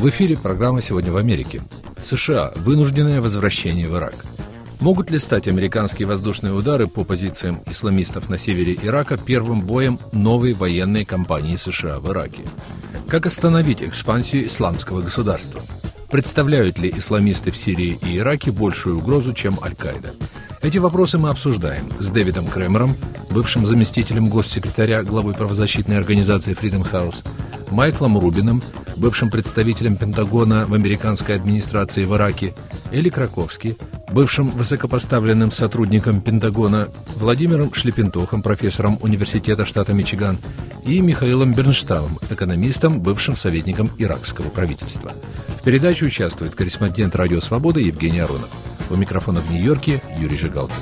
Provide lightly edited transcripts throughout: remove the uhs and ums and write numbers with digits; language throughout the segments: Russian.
В эфире программа «Сегодня в Америке». США. Вынужденное возвращение в Ирак. Могут ли стать американские воздушные удары по позициям исламистов на севере Ирака первым боем новой военной кампании США в Ираке? Как остановить экспансию исламского государства? Представляют ли исламисты в Сирии и Ираке большую угрозу, чем Аль-Каида? Эти вопросы мы обсуждаем с Дэвидом Кремером, бывшим заместителем госсекретаря главы правозащитной организации Freedom House, Майклом Рубином, бывшим представителем Пентагона в американской администрации в Ираке, Эли Краковски, бывшим высокопоставленным сотрудником Пентагона, Владимиром Шлепентухом, профессором Университета штата Мичиган, и Михаилом Берншталом, экономистом, бывшим советником иракского правительства. В передаче участвует корреспондент «Радио Свобода» Евгений Аронов. У микрофона в Нью-Йорке Юрий Жигалкин.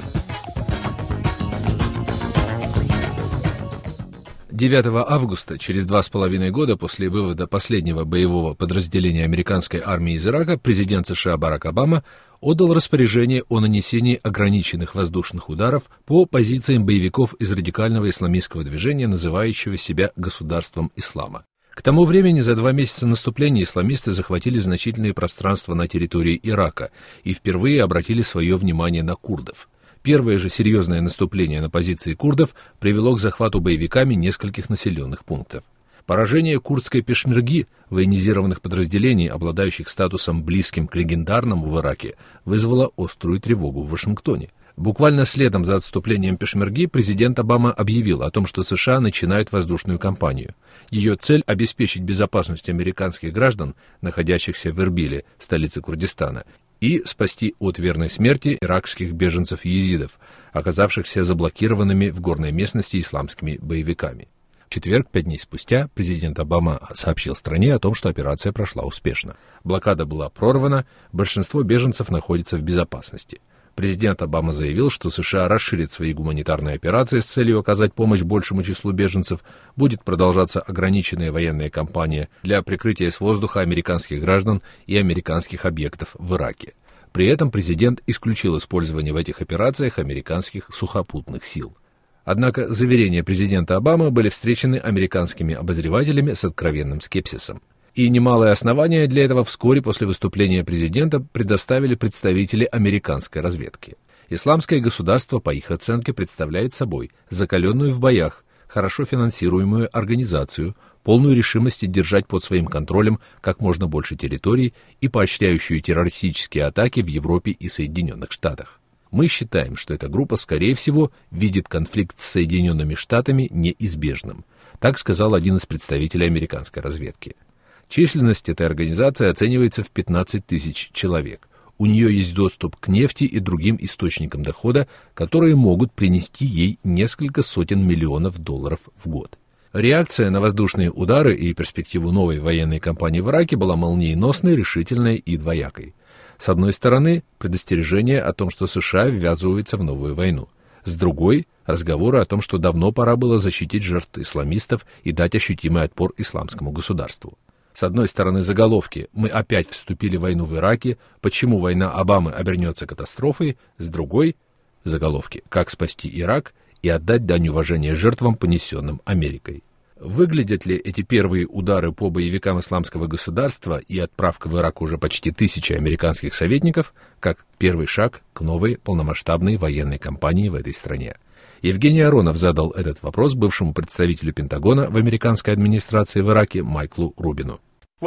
9 августа, через 2,5 года после вывода последнего боевого подразделения американской армии из Ирака, президент США Барак Обама отдал распоряжение о нанесении ограниченных воздушных ударов по позициям боевиков из радикального исламистского движения, называющего себя государством ислама. К тому времени, за 2 месяца наступления, исламисты захватили значительные пространства на территории Ирака и впервые обратили свое внимание на курдов. Первое же серьезное наступление на позиции курдов привело к захвату боевиками нескольких населенных пунктов. Поражение курдской пешмерги, военизированных подразделений, обладающих статусом близким к легендарному в Ираке, вызвало острую тревогу в Вашингтоне. Буквально следом за отступлением пешмерги президент Обама объявил о том, что США начинают воздушную кампанию. Ее цель – обеспечить безопасность американских граждан, находящихся в Эрбиле, столице Курдистана, и спасти от верной смерти иракских беженцев-езидов, оказавшихся заблокированными в горной местности исламскими боевиками. В четверг, 5 дней спустя, президент Обама сообщил стране о том, что операция прошла успешно. Блокада была прорвана, большинство беженцев находится в безопасности. Президент Обама заявил, что США расширит свои гуманитарные операции с целью оказать помощь большему числу беженцев, будет продолжаться ограниченная военная кампания для прикрытия с воздуха американских граждан и американских объектов в Ираке. При этом президент исключил использование в этих операциях американских сухопутных сил. Однако заверения президента Обамы были встречены американскими обозревателями с откровенным скепсисом. И немалое основание для этого вскоре после выступления президента предоставили представители американской разведки. Исламское государство, по их оценке, представляет собой закаленную в боях, хорошо финансируемую организацию, полную решимости держать под своим контролем как можно больше территорий и поощряющую террористические атаки в Европе и Соединенных Штатах. Мы считаем, что эта группа, скорее всего, видит конфликт с Соединенными Штатами неизбежным. Так сказал один из представителей американской разведки. Численность этой организации оценивается в 15 тысяч человек. У нее есть доступ к нефти и другим источникам дохода, которые могут принести ей несколько сотен миллионов долларов в год. Реакция на воздушные удары и перспективу новой военной кампании в Ираке была молниеносной, решительной и двоякой. С одной стороны, предостережение о том, что США ввязываются в новую войну. С другой, разговоры о том, что давно пора было защитить жертв исламистов и дать ощутимый отпор исламскому государству. С одной стороны, заголовки «Мы опять вступили в войну в Ираке», «Почему война Обамы обернется катастрофой», с другой – заголовки «Как спасти Ирак и отдать дань уважения жертвам, понесенным Америкой». Выглядят ли эти первые удары по боевикам исламского государства и отправка в Ирак уже почти 1000 американских советников как первый шаг к новой полномасштабной военной кампании в этой стране? Евгений Аронов задал этот вопрос бывшему представителю Пентагона в американской администрации в Ираке Майклу Рубину.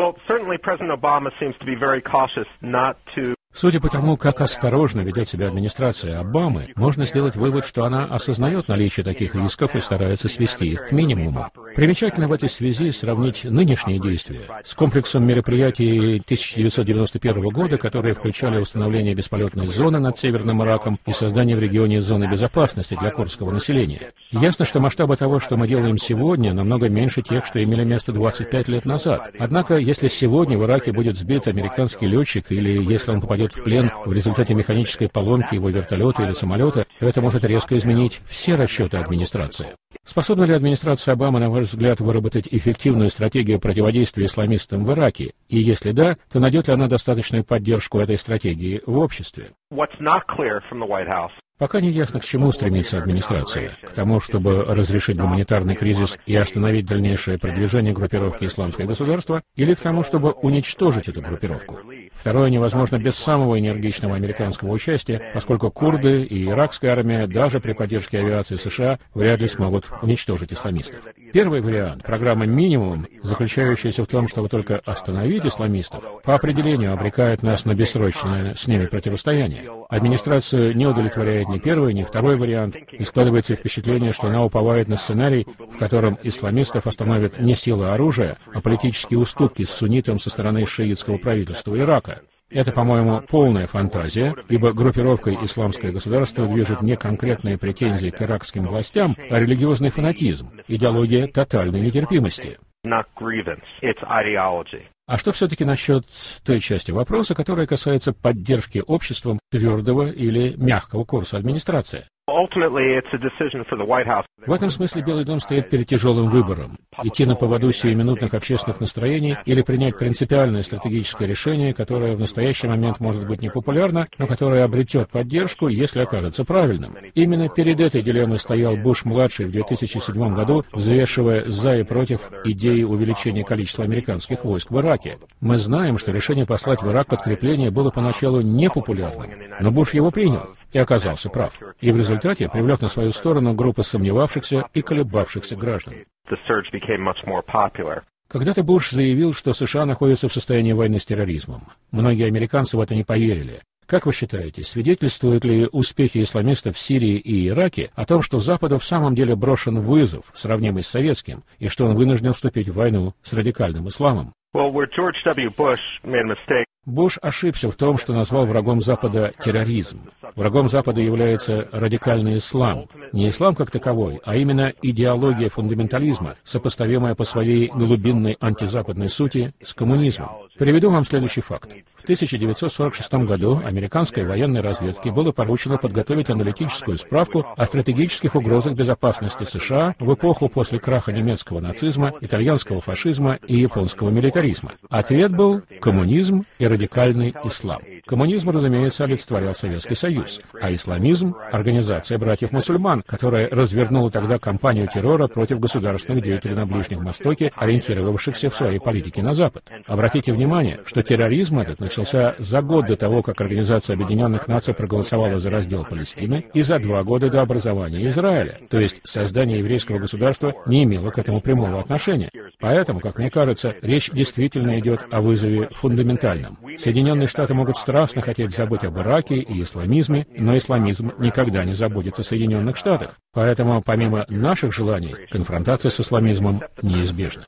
Судя по тому, как осторожно ведет себя администрация Обамы, можно сделать вывод, что она осознает наличие таких рисков и старается свести их к минимуму. Примечательно в этой связи сравнить нынешние действия с комплексом мероприятий 1991 года, которые включали установление бесполетной зоны над Северным Ираком и создание в регионе зоны безопасности для курдского населения. Ясно, что масштабы того, что мы делаем сегодня, намного меньше тех, что имели место 25 лет назад. Однако, если сегодня в Ираке будет сбит американский летчик или если он попадет в плен в результате механической поломки его вертолета или самолета, это может резко изменить все расчеты администрации. Способна ли администрация Обамы, на ваш взгляд, выработать эффективную стратегию противодействия исламистам в Ираке? И если да, то найдет ли она достаточную поддержку этой стратегии в обществе? Пока не ясно, к чему стремится администрация. К тому, чтобы разрешить гуманитарный кризис и остановить дальнейшее продвижение группировки «Исламское государство», или к тому, чтобы уничтожить эту группировку. Второе невозможно без самого энергичного американского участия, поскольку курды и иракская армия даже при поддержке авиации США вряд ли смогут уничтожить исламистов. Первый вариант, программа «Минимум», заключающаяся в том, чтобы только остановить исламистов, по определению обрекает нас на бессрочное с ними противостояние. Администрацию не удовлетворяет ни первый, ни второй вариант, и складывается впечатление, что она уповает на сценарий, в котором исламистов остановят не сила оружия, а политические уступки с суннитом со стороны шиитского правительства Ирака. Это, по-моему, полная фантазия, ибо группировкой «Исламское государство» движет не конкретные претензии к иракским властям, а религиозный фанатизм, идеология тотальной нетерпимости. А что все-таки насчет той части вопроса, которая касается поддержки обществом твердого или мягкого курса администрации? В этом смысле Белый дом стоит перед тяжелым выбором – идти на поводу сиюминутных общественных настроений или принять принципиальное стратегическое решение, которое в настоящий момент может быть непопулярно, но которое обретет поддержку, если окажется правильным. Именно перед этой дилеммой стоял Буш-младший в 2007 году, взвешивая за и против идеи увеличения количества американских войск в Ираке. Мы знаем, что решение послать в Ирак подкрепление было поначалу непопулярным, но Буш его принял и оказался прав. И в результате привлек на свою сторону группы сомневавшихся и колебавшихся граждан. Когда-то Буш заявил, что США находятся в состоянии войны с терроризмом. Многие американцы в это не поверили. Как вы считаете, свидетельствуют ли успехи исламистов в Сирии и Ираке о том, что Западу в самом деле брошен вызов, сравнимый с советским, и что он вынужден вступить в войну с радикальным исламом? Буш ошибся в том, что назвал врагом Запада терроризм. Врагом Запада является радикальный ислам. Не ислам как таковой, а именно идеология фундаментализма, сопоставимая по своей глубинной антизападной сути с коммунизмом. Приведу вам следующий факт. В 1946 году американской военной разведке было поручено подготовить аналитическую справку о стратегических угрозах безопасности США в эпоху после краха немецкого нацизма, итальянского фашизма и японского милитаризма. Ответ был коммунизм и радикальный ислам. Коммунизм, разумеется, олицетворял Советский Союз, а исламизм – Организация братьев-мусульман, которая развернула тогда кампанию террора против государственных деятелей на Ближнем Востоке, ориентировавшихся в своей политике на Запад. Обратите внимание, что терроризм этот начался за год до того, как Организация Объединенных Наций проголосовала за раздел Палестины, и за 2 года до образования Израиля. То есть создание еврейского государства не имело к этому прямого отношения. Поэтому, как мне кажется, речь действительно идет о вызове фундаментальном. Соединенные Штаты могут страстно хотеть забыть об Ираке и исламизме, но исламизм никогда не забудет о Соединенных Штатах. Поэтому, помимо наших желаний, конфронтация с исламизмом неизбежна.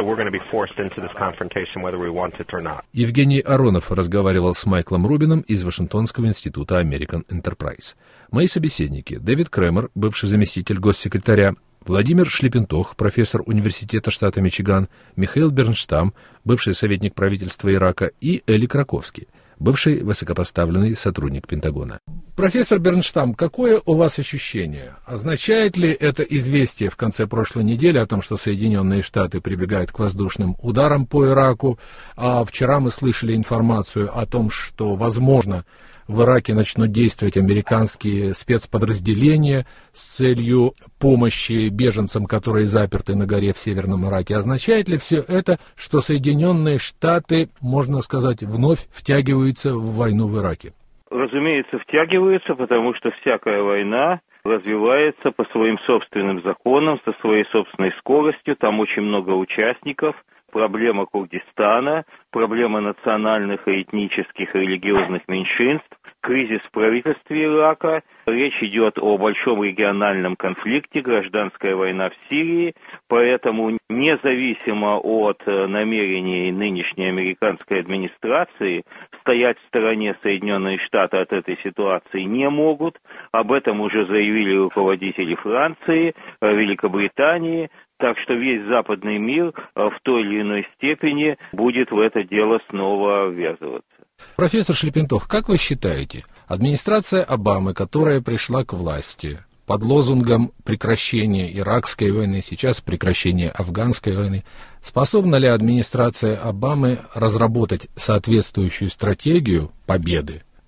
Евгений Аронов разговаривал с Майклом Рубином из Вашингтонского института American Enterprise. Мои собеседники: Дэвид Кремер, бывший заместитель госсекретаря, Владимир Шлепентох, профессор университета штата Мичиган, Михаил Бернштам, бывший советник правительства Ирака, и Эли Краковский, бывший высокопоставленный сотрудник Пентагона. Профессор Бернштам, какое у вас ощущение? Означает ли это известие в конце прошлой недели о том, что Соединенные Штаты прибегают к воздушным ударам по Ираку, а вчера мы слышали информацию о том, что, возможно, в Ираке начнут действовать американские спецподразделения с целью помощи беженцам, которые заперты на горе в Северном Ираке. Означает ли все это, что Соединенные Штаты, можно сказать, вновь втягиваются в войну в Ираке? Разумеется, втягиваются, потому что всякая война развивается по своим собственным законам, со своей собственной скоростью. Там очень много участников. Проблема Курдистана, проблема национальных и этнических и религиозных меньшинств, кризис в правительстве Ирака. Речь идет о большом региональном конфликте, гражданская война в Сирии, поэтому независимо от намерений нынешней американской администрации стоять в стороне Соединенные Штаты от этой ситуации не могут. Об этом уже заявили руководители Франции, Великобритании. Так что весь западный мир в той или иной степени будет в это дело снова ввязываться. Профессор Шлепентох, как вы считаете, администрация Обамы, которая пришла к власти под лозунгом прекращения иракской войны, сейчас прекращения афганской войны, способна ли администрация Обамы разработать соответствующую стратегию победы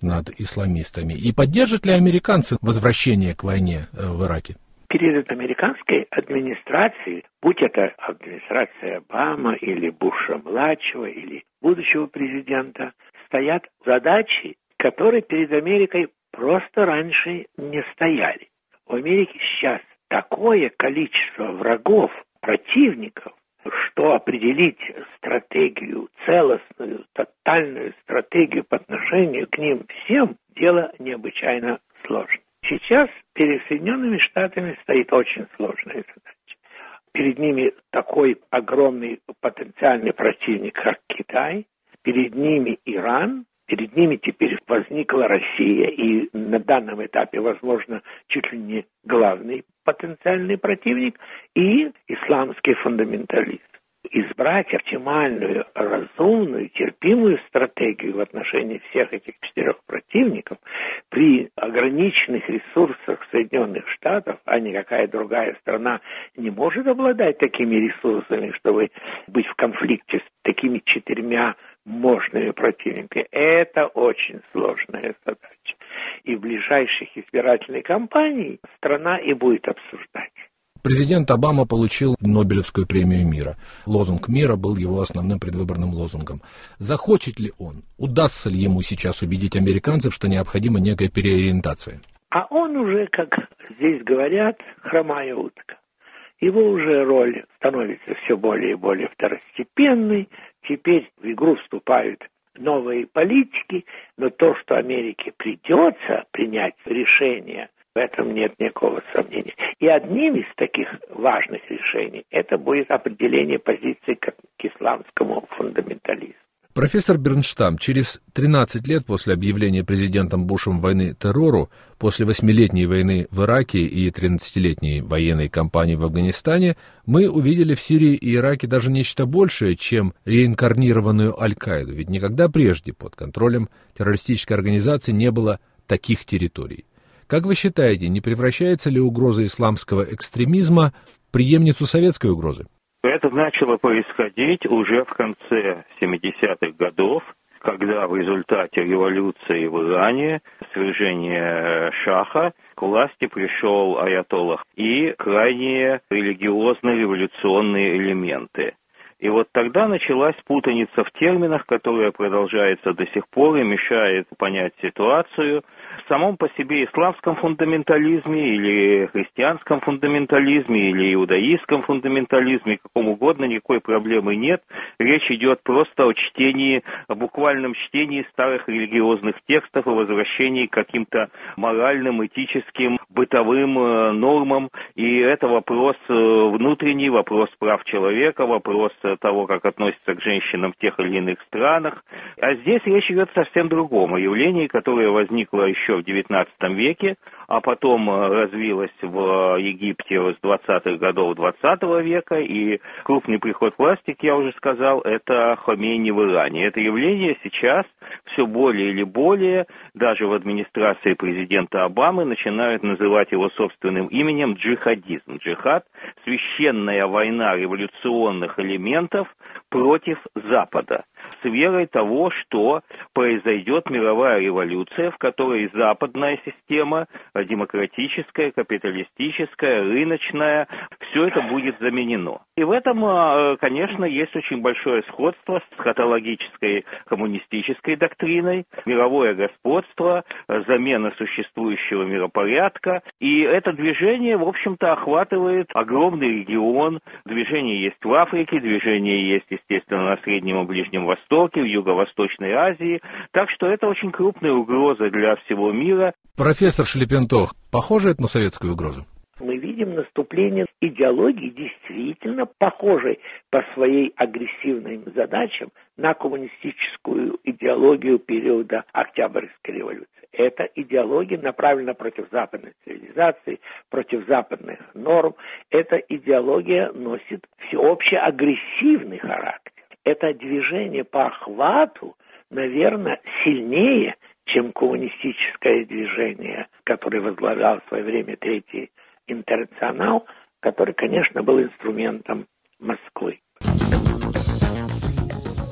над исламистами? И поддержат ли американцы возвращение к войне в Ираке? Перед американской администрацией, будь это администрация Обама или Буша-младшего, или будущего президента, стоят задачи, которые перед Америкой просто раньше не стояли. У Америки сейчас такое количество врагов, противников, что определить стратегию, целостную, тотальную стратегию по отношению к ним всем, дело необычайно сложно. Сейчас перед Соединенными Штатами стоит очень сложная задача. Перед ними такой огромный потенциальный противник, как Китай, перед ними Иран, перед ними теперь возникла Россия, и на данном этапе, возможно, чуть ли не главный потенциальный противник, и исламский фундаментализм. Избрать оптимальную, разумную, терпимую стратегию в отношении всех этих 4 противников при ограниченных ресурсах Соединенных Штатов, а никакая другая страна не может обладать такими ресурсами, чтобы быть в конфликте с такими 4 мощными противниками. Это очень сложная задача. И в ближайших избирательных кампаниях страна и будет обсуждать. Президент Обама получил Нобелевскую премию мира. Лозунг мира был его основным предвыборным лозунгом. Захочет ли он, удастся ли ему сейчас убедить американцев, что необходима некая переориентация? А он уже, как здесь говорят, хромая утка. Его уже роль становится все более и более второстепенной. Теперь в игру вступают новые политики, но то, что Америке придется принять решение, в этом нет никакого сомнения. И одним из таких важных решений это будет определение позиции к исламскому фундаментализму. Профессор Бернштам, через 13 лет после объявления президентом Бушем войны террору, после 8-летней войны в Ираке и 13-летней военной кампании в Афганистане, мы увидели в Сирии и Ираке даже нечто большее, чем реинкарнированную Аль-Каиду. Ведь никогда прежде под контролем террористической организации не было таких территорий. Как вы считаете, не превращается ли угроза исламского экстремизма в преемницу советской угрозы? Это начало происходить уже в конце 70-х годов, когда в результате революции в Иране, свержения Шаха, к власти пришел аятоллах и крайне религиозные революционные элементы. И вот тогда началась путаница в терминах, которая продолжается до сих пор и мешает понять ситуацию. В самом по себе исламском фундаментализме или христианском фундаментализме или иудаистском фундаментализме, каком угодно, никакой проблемы нет. Речь идет просто о чтении, о буквальном чтении старых религиозных текстов и возвращении к каким-то моральным, этическим, бытовым нормам. И это вопрос внутренний, вопрос прав человека, вопрос того, как относятся к женщинам в тех или иных странах. А здесь речь идет совсем другом, о явлении, которое возникло еще в XIX веке, а потом развилось в Египте с 20-х годов XX века, и крупный приход власти, как я уже сказал, это Хомейни в Иране. Это явление сейчас все более или более, даже в администрации президента Обамы, начинают называть его собственным именем джихадизм. Джихад – священная война революционных элементов против Запада, с верой того, что произойдет мировая революция, в которой западная система, демократическая, капиталистическая, рыночная, все это будет заменено. И в этом, конечно, есть очень большое сходство с эсхатологической коммунистической доктриной, мировое господство, замена существующего миропорядка. И это движение, в общем-то, охватывает огромный регион. Движение есть в Африке, движение есть, естественно, на Среднем и Ближнем Востоке, в Юго-Восточной Азии. Так что это очень крупная угроза для всего мира. Профессор Шлепентох, похоже это на советскую угрозу? Мы видим наступление идеологии, действительно похожей по своей агрессивным задачам на коммунистическую идеологию периода Октябрьской революции. Эта идеология направлена против западной цивилизации, против западных норм. Эта идеология носит всеобщий агрессивный характер. Это движение по охвату, наверное, сильнее, чем коммунистическое движение, которое возглавлял в свое время Третий интернационал, который, конечно, был инструментом Москвы.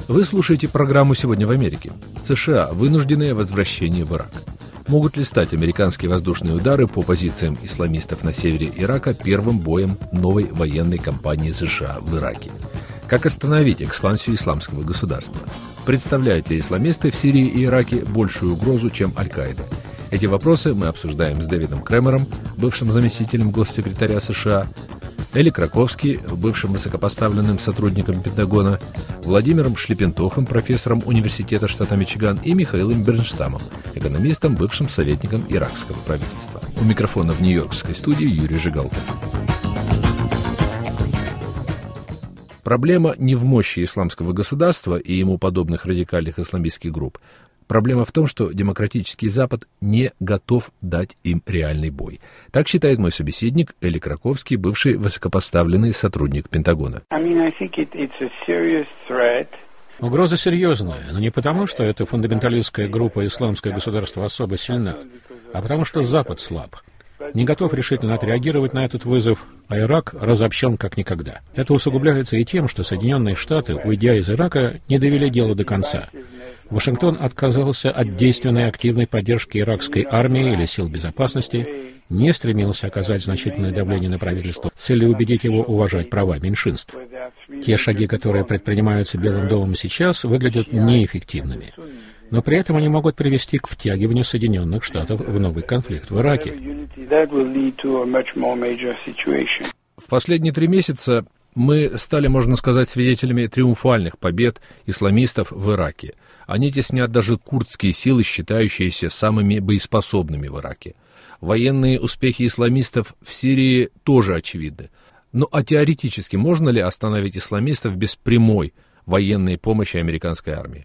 Вы слушаете программу «Сегодня в Америке». США. Вынужденное возвращение в Ирак. Могут ли стать американские воздушные удары по позициям исламистов на севере Ирака первым боем новой военной кампании США в Ираке? Как остановить экспансию исламского государства? Представляют ли исламисты в Сирии и Ираке большую угрозу, чем Аль-Каида? Эти вопросы мы обсуждаем с Дэвидом Кремером, бывшим заместителем госсекретаря США, Эли Краковски, бывшим высокопоставленным сотрудником Пентагона, Владимиром Шлепентохом, профессором Университета штата Мичиган, и Михаилом Бернштамом, экономистом, бывшим советником иракского правительства. У микрофона в нью-йоркской студии Юрий Жигалкин. Проблема не в мощи исламского государства и ему подобных радикальных исламистских групп. Проблема в том, что демократический Запад не готов дать им реальный бой. Так считает мой собеседник Эли Краковский, бывший высокопоставленный сотрудник Пентагона. Угроза серьезная, но не потому, что эта фундаменталистская группа «Исламское государство» особо сильна, а потому что Запад слаб. Не готов решительно отреагировать на этот вызов, а Ирак разобщен как никогда. Это усугубляется и тем, что Соединенные Штаты, уйдя из Ирака, не довели дело до конца. Вашингтон отказался от действенной активной поддержки иракской армии или сил безопасности, не стремился оказать значительное давление на правительство с целью убедить его уважать права меньшинств. Те шаги, которые предпринимаются Белым домом сейчас, выглядят неэффективными. Но при этом они могут привести к втягиванию Соединенных Штатов в новый конфликт в Ираке. В последние 3 месяца мы стали, можно сказать, свидетелями триумфальных побед исламистов в Ираке. Они теснят даже курдские силы, считающиеся самыми боеспособными в Ираке. Военные успехи исламистов в Сирии тоже очевидны. Ну а теоретически можно ли остановить исламистов без прямой военной помощи американской армии?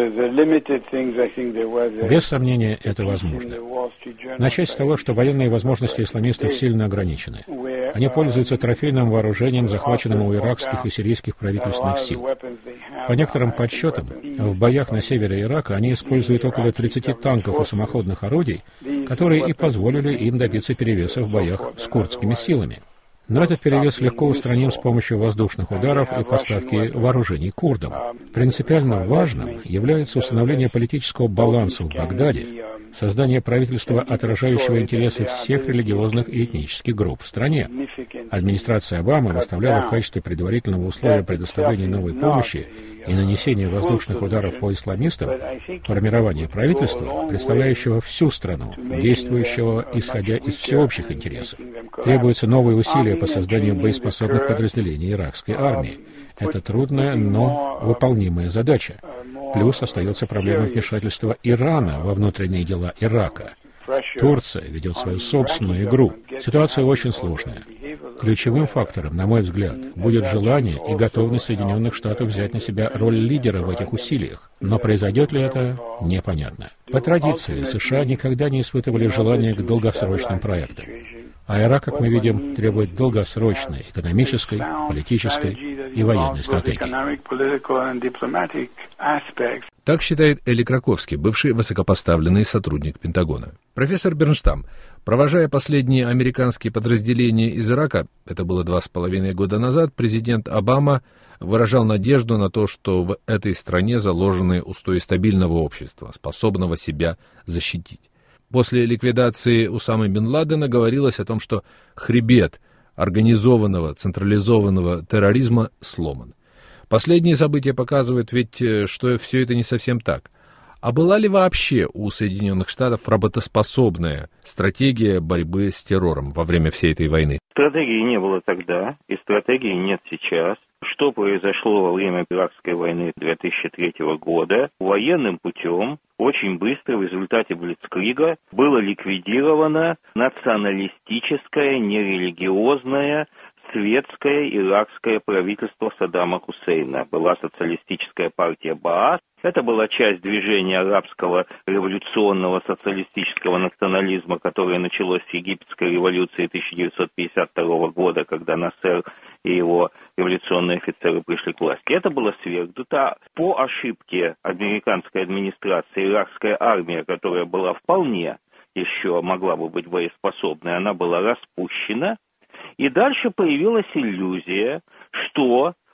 Без сомнения, это возможно. Начать с того, что военные возможности исламистов сильно ограничены. Они пользуются трофейным вооружением, захваченным у иракских и сирийских правительственных сил. По некоторым подсчетам, в боях на севере Ирака они используют около 30 танков и самоходных орудий, которые и позволили им добиться перевеса в боях с курдскими силами. Но этот перевес легко устраним с помощью воздушных ударов и поставки вооружений курдам. Принципиально важным является установление политического баланса в Багдаде, создание правительства, отражающего интересы всех религиозных и этнических групп в стране. Администрация Обамы выставляла в качестве предварительного условия предоставления новой помощи и нанесения воздушных ударов по исламистам формирование правительства, представляющего всю страну, действующего исходя из всеобщих интересов. Требуются новые усилия по созданию боеспособных подразделений иракской армии. Это трудная, но выполнимая задача. Плюс остается проблема вмешательства Ирана во внутренние дела Ирака. Турция ведет свою собственную игру. Ситуация очень сложная. Ключевым фактором, на мой взгляд, будет желание и готовность Соединенных Штатов взять на себя роль лидера в этих усилиях. Но произойдет ли это, непонятно. По традиции, США никогда не испытывали желания к долгосрочным проектам. А Ирак, как мы видим, требует долгосрочной экономической, политической и военной стратегии. Так считает Эли Краковский, бывший высокопоставленный сотрудник Пентагона. Профессор Бернштам, провожая последние американские подразделения из Ирака, это было 2,5 года назад, президент Обама выражал надежду на то, что в этой стране заложены устои стабильного общества, способного себя защитить. После ликвидации Усамы бен Ладена говорилось о том, что хребет организованного, централизованного терроризма сломан. Последние события показывают ведь, что все это не совсем так. А была ли вообще у Соединенных Штатов работоспособная стратегия борьбы с террором во время всей этой войны? Стратегии не было тогда, и стратегии нет сейчас. Что произошло во время Иракской войны 2003 года? Военным путем очень быстро в результате блицкрига было ликвидировано националистическое, нерелигиозное, светское иракское правительство Саддама Хусейна. Была социалистическая партия Баас. Это была часть движения арабского революционного социалистического национализма, которое началось с египетской революции 1952 года, когда Насер и его революционные офицеры пришли к власти. Это было свергнуто. По ошибке американской администрации иракская армия, которая была вполне еще могла бы быть боеспособной, она была распущена. И дальше появилась иллюзия, что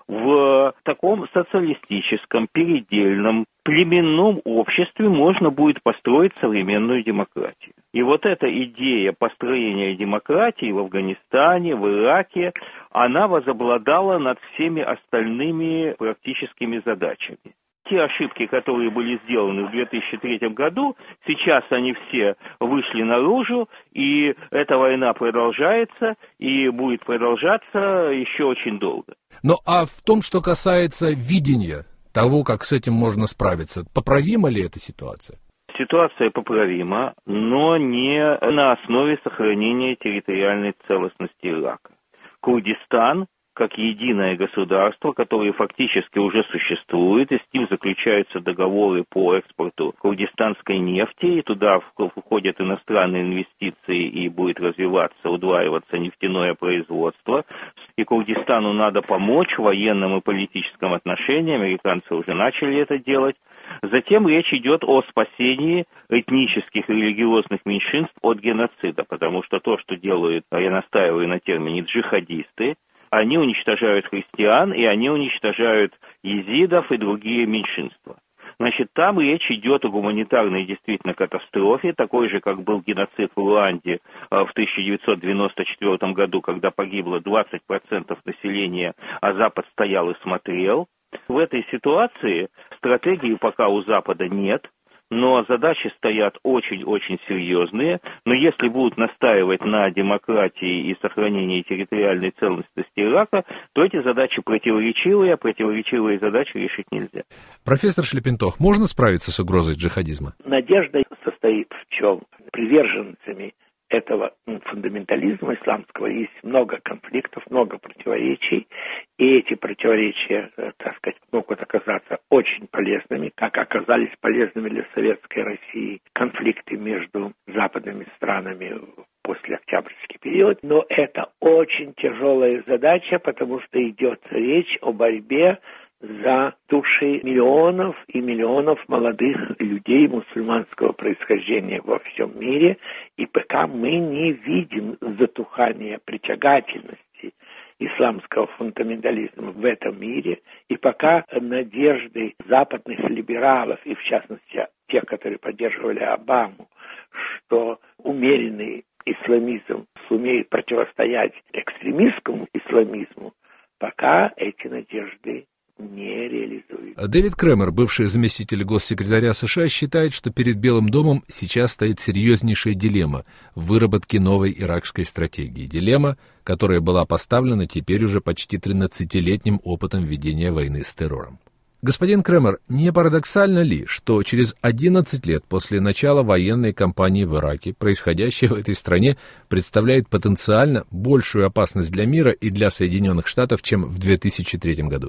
в таком социалистическом, передельном, племенном обществе можно будет построить современную демократию. И вот эта идея построения демократии в Афганистане, в Ираке, она возобладала над всеми остальными практическими задачами. Те ошибки, которые были сделаны в 2003 году, сейчас они все вышли наружу, и эта война продолжается, и будет продолжаться еще очень долго. Ну а в том, что касается видения того, как с этим можно справиться, поправима ли эта ситуация? Ситуация поправима, но не на основе сохранения территориальной целостности Ирака. Курдистан, как единое государство, которое фактически уже существует, и с ним заключаются договоры по экспорту курдистанской нефти, и туда входят иностранные инвестиции, и будет развиваться, удваиваться нефтяное производство. И Курдистану надо помочь в военном и политическом отношении, американцы уже начали это делать. Затем речь идет о спасении этнических и религиозных меньшинств от геноцида, потому что то, что делают, я настаиваю на термине, джихадисты, они уничтожают христиан, и они уничтожают езидов и другие меньшинства. Значит, там речь идет о гуманитарной действительно катастрофе, такой же, как был геноцид в Руанде в 1994 году, когда погибло 20% населения, а Запад стоял и смотрел. В этой ситуации стратегии пока у Запада нет, но задачи стоят очень-очень серьезные. Но если будут настаивать на демократии и сохранении территориальной целостности Ирака, то эти задачи противоречивые, а противоречивые задачи решить нельзя. Профессор Шлепентох, можно справиться с угрозой джихадизма? Надежда состоит в чем? Приверженцами этого фундаментализма исламского есть много конфликтов, много противоречий, и эти противоречия, так сказать, могут оказаться очень полезными, как оказались полезными для Советской России конфликты между западными странами после Октябрьский период, но это очень тяжелая задача, потому что идет речь о борьбе за души миллионов и миллионов молодых людей мусульманского происхождения во всем мире, и пока мы не видим затухания притягательности исламского фундаментализма в этом мире, и пока надежды западных либералов, и в частности тех, которые поддерживали Обаму, что умеренный исламизм сумеет противостоять экстремистскому исламизму, пока эти надежды не реализует. Дэвид Кремер, бывший заместитель госсекретаря США, считает, что перед Белым домом сейчас стоит серьезнейшая дилемма в выработке новой иракской стратегии. Дилемма, которая была поставлена теперь уже почти 13-летним опытом ведения войны с террором. Господин Кремер, не парадоксально ли, что через 11 лет после начала военной кампании в Ираке происходящее в этой стране представляет потенциально большую опасность для мира и для Соединенных Штатов, чем в 2003 году?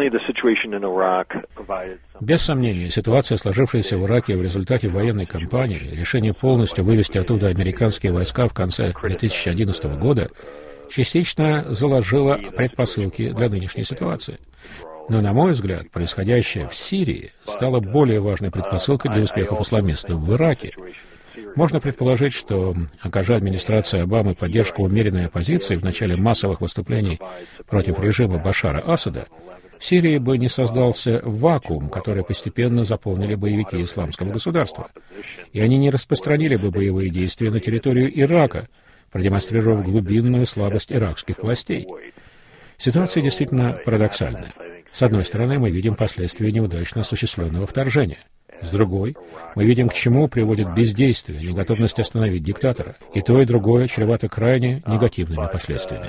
Без сомнения, ситуация, сложившаяся в Ираке в результате военной кампании, решение полностью вывести оттуда американские войска в конце 2011 года, частично заложила предпосылки для нынешней ситуации. Но, на мой взгляд, происходящее в Сирии стало более важной предпосылкой для успехов исламистов в Ираке. Можно предположить, что, окажа администрация Обамы поддержку умеренной оппозиции в начале массовых выступлений против режима Башара Асада, в Сирии бы не создался вакуум, который постепенно заполнили боевики исламского государства. И они не распространили бы боевые действия на территорию Ирака, продемонстрировав глубинную слабость иракских властей. Ситуация действительно парадоксальная. С одной стороны, мы видим последствия неудачно осуществленного вторжения. С другой, мы видим, к чему приводит бездействие, неготовность остановить диктатора. И то, и другое чревато крайне негативными последствиями.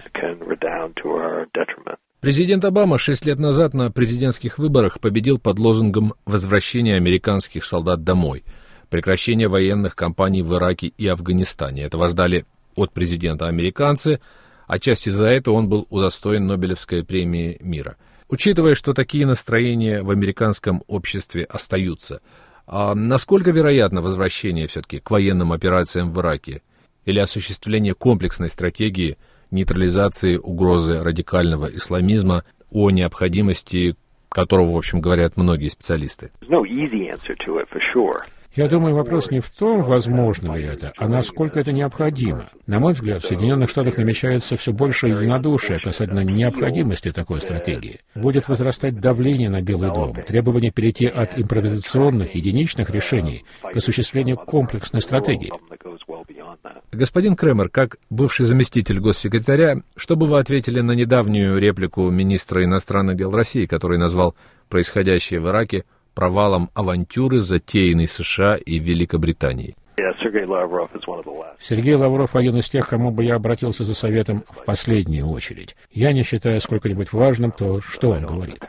Президент Обама 6 лет назад на президентских выборах победил под лозунгом «Возвращение американских солдат домой», прекращение военных кампаний в Ираке и Афганистане. Этого ждали от президента американцы, отчасти за это он был удостоен Нобелевской премии мира. Учитывая, что такие настроения в американском обществе остаются, насколько вероятно возвращение все-таки к военным операциям в Ираке или осуществление комплексной стратегии нейтрализации угрозы радикального исламизма, о необходимости которого, в общем, говорят многие специалисты? Я думаю, вопрос не в том, возможно ли это, а насколько это необходимо. На мой взгляд, в Соединенных Штатах намечается все больше единодушия касательно необходимости такой стратегии. Будет возрастать давление на Белый дом, требование перейти от импровизационных, единичных решений к осуществлению комплексной стратегии. Господин Кремер, как бывший заместитель госсекретаря, что бы вы ответили на недавнюю реплику министра иностранных дел России, который назвал происходящее в Ираке провалом авантюры, затеянной США и Великобританией? Сергей Лавров один из тех, кому бы я обратился за советом в последнюю очередь. Я не считаю сколько-нибудь важным то, что он говорит.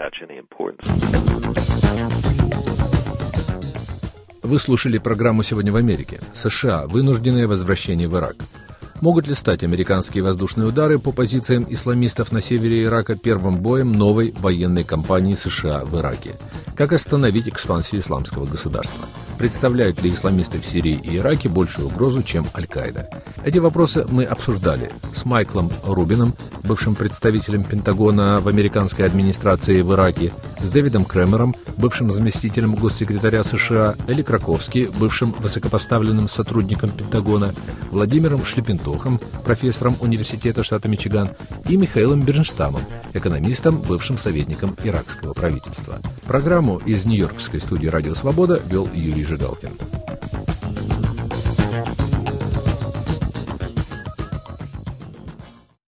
Вы слушали программу «Сегодня в Америке». США. Вынужденное возвращение в Ирак. Могут ли стать американские воздушные удары по позициям исламистов на севере Ирака первым боем новой военной кампании США в Ираке? Как остановить экспансию исламского государства? Представляют ли исламисты в Сирии и Ираке большую угрозу, чем Аль-Каида? Эти вопросы мы обсуждали с Майклом Рубином, бывшим представителем Пентагона в американской администрации в Ираке, с Дэвидом Кремером, бывшим заместителем госсекретаря США, Эли Краковски, бывшим высокопоставленным сотрудником Пентагона, Владимиром Шлепентохом, профессором Университета штата Мичиган, и Михаилом Бернштамом, экономистом, бывшим советником иракского правительства. Программу из нью-йоркской студии «Радио Свобода» вел Юрий Жигалкин.